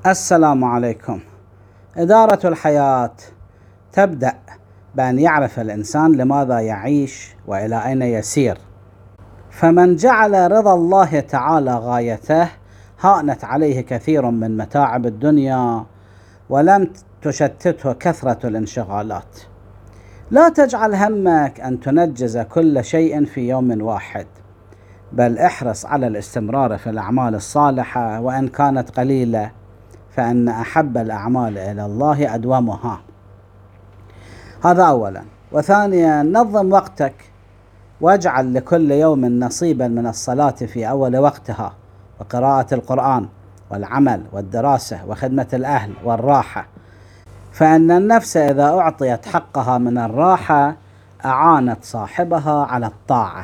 السلام عليكم. إدارة الحياة تبدأ بأن يعرف الإنسان لماذا يعيش وإلى أين يسير، فمن جعل رضا الله تعالى غايته هانت عليه كثير من متاعب الدنيا ولم تشتته كثرة الانشغالات. لا تجعل همك أن تنجز كل شيء في يوم واحد، بل احرص على الاستمرار في الأعمال الصالحة وإن كانت قليلة، فإن أحب الأعمال إلى الله أدومها. هذا أولا. وثانيا، نظم وقتك واجعل لكل يوم نصيبا من الصلاة في أول وقتها، وقراءة القرآن والعمل والدراسة وخدمة الأهل والراحة، فإن النفس إذا أعطيت حقها من الراحة أعانت صاحبها على الطاعة.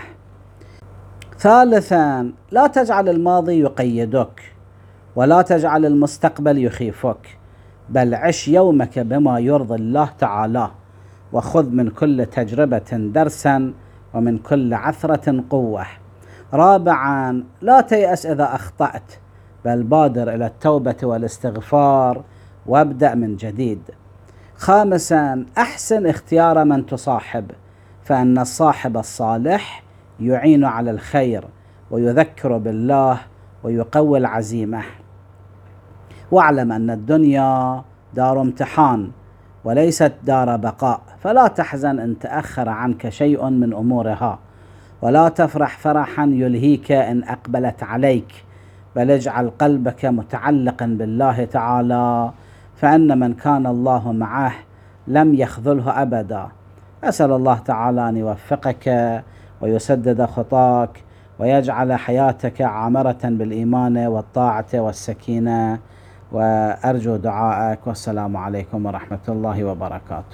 ثالثا، لا تجعل الماضي يقيدك، ولا تجعل المستقبل يخيفك، بل عش يومك بما يرضي الله تعالى، وخذ من كل تجربة درسا ومن كل عثرة قوة. رابعا، لا تيأس إذا أخطأت، بل بادر إلى التوبة والاستغفار وابدأ من جديد. خامسا، أحسن اختيار من تصاحب، فإن الصاحب الصالح يعين على الخير ويذكر بالله ويقوي العزيمة. واعلم أن الدنيا دار امتحان وليست دار بقاء، فلا تحزن إن تأخر عنك شيء من أمورها، ولا تفرح فرحا يلهيك إن أقبلت عليك، بل اجعل قلبك متعلقا بالله تعالى، فإن من كان الله معه لم يخذله أبدا. أسأل الله تعالى أن يوفقك ويسدد خطاك ويجعل حياتك عامرة بالإيمان والطاعة والسكينة، وأرجو دعائك. والسلام عليكم ورحمة الله وبركاته.